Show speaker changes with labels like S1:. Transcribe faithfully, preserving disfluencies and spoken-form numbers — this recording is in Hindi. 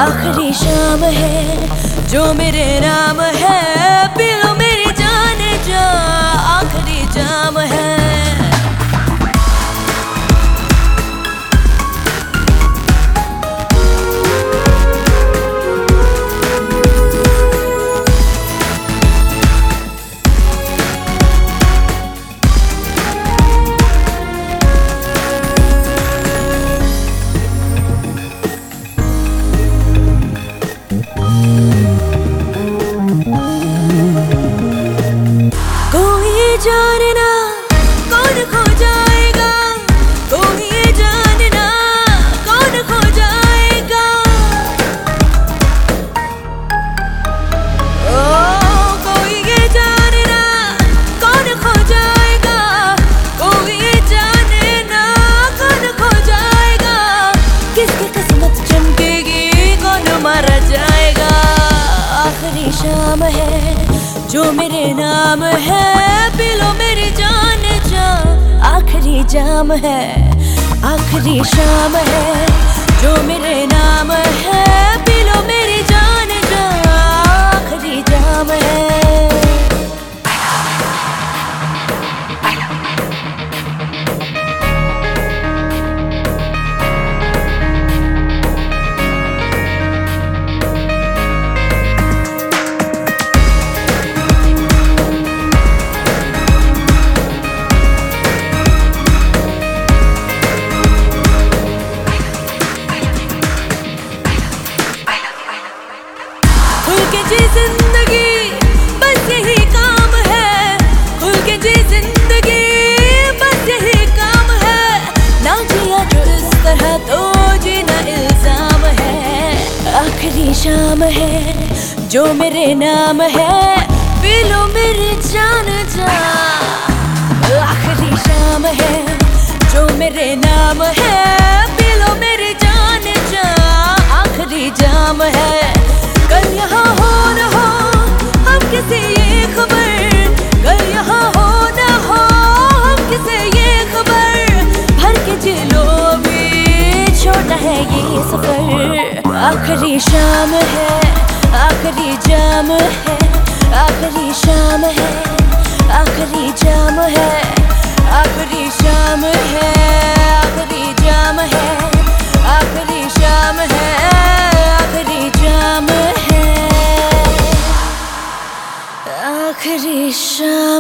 S1: आखिरी शाम है जो मेरे नाम है, पी लो मेरी जान जा, आखिरी जाम है। जानना कौन खो जाएगा, कोई ये जानना कौन खो जाएगा। ओ कोई ये जानना कौन खो जाएगा, कोई ये जानना कौन खो जाएगा। किसकी किस्मत चमकेगी, कौन मारा जाएगा। आखिरी शाम है जो मेरे नाम है, पी लो मेरी जान जा, आखिरी जाम है। आखिरी शाम है जो मेरे नाम है, पी लो मेरी जान जा, आखिरी जाम है। जी जिंदगी बस यही काम है, खुल के जी जिंदगी बस यही काम है। ना जिया जो इस तरह तो जीना इल्जाम है। आखिरी शाम है जो मेरे नाम है, पी लो मेरी जान जा। आखिरी शाम है जो मेरे नाम है, पी लो मेरी जान जा, आखिरी जाम है। कल यहाँ हो न हो हम किसी ये खबर, कल यहाँ हो न हो हम किसी ये खबर। भर के जिलो भी छोटा है ये सफर। आखिरी शाम है, आखिरी जाम है, आखिरी शाम है, आखिरी जाम है, आखिरी शाम है, आखिरी जाम है, आखिरी शाम है, आखिरी जाम है, आखिरी शाम।